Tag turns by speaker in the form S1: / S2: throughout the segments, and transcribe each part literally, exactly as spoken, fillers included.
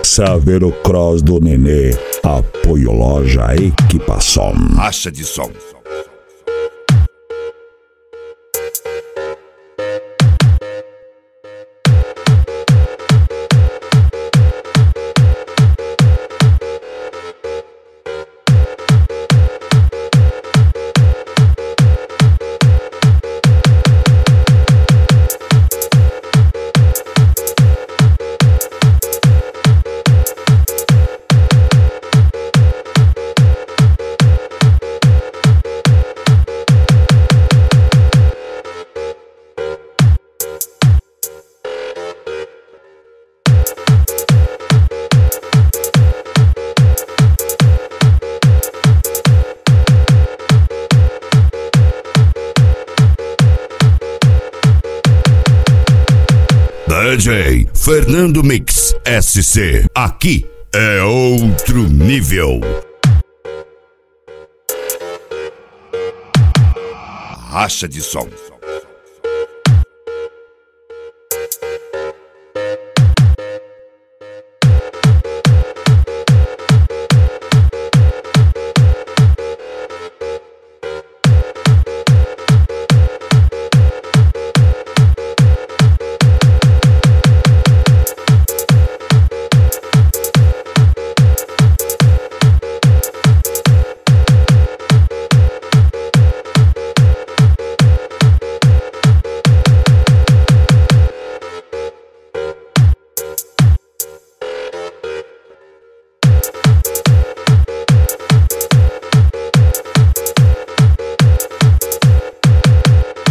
S1: Saveiro Cross do Nenê, apoio loja Equipação.
S2: Racha de som. D J Fernando Mix S C. Aqui é outro nível. Racha de som.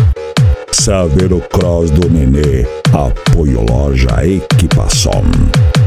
S1: Saveiro Cross do Nenê, apoio loja Equipação.